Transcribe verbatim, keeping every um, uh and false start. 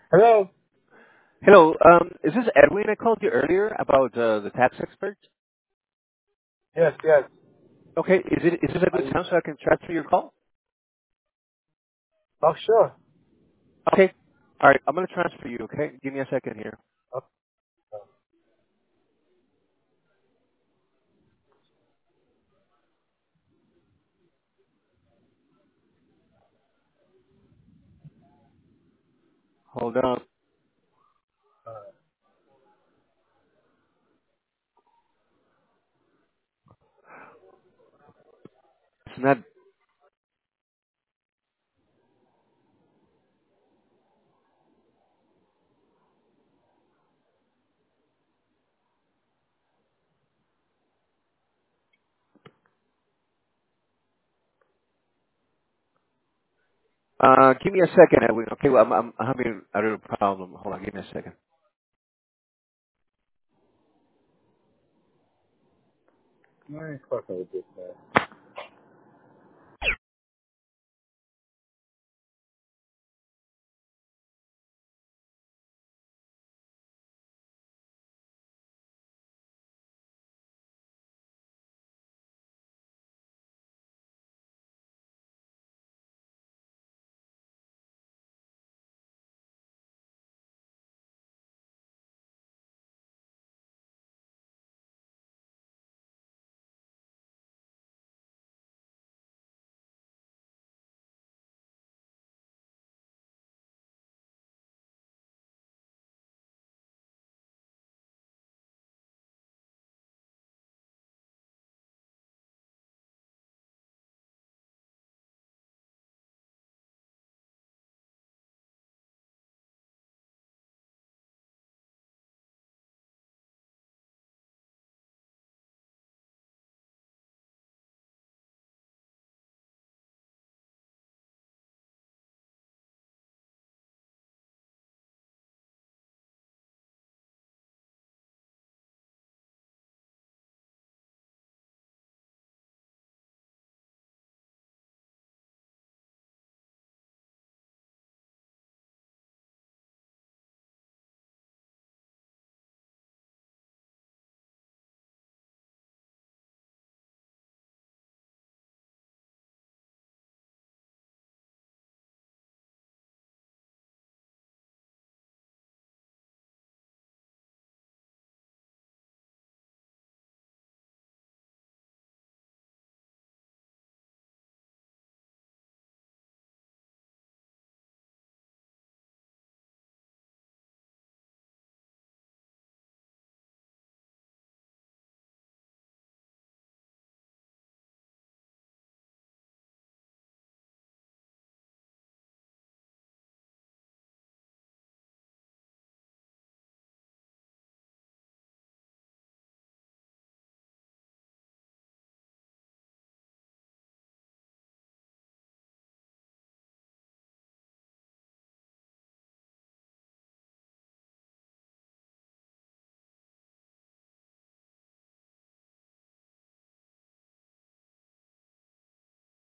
Hello. Hello, um, is this Edwin? I called you earlier about uh, the tax expert. Yes, yes. Okay, is it is this a Are good you? time so I can transfer your call? Oh, sure. Okay, all right, I'm gonna transfer you. Okay, give me a second here. Oh, Hold on. It's not. Uh, give me a second, Edwin. Okay, well, I'm I'm having a little problem. Hold on, give me a second. my fucking with this man.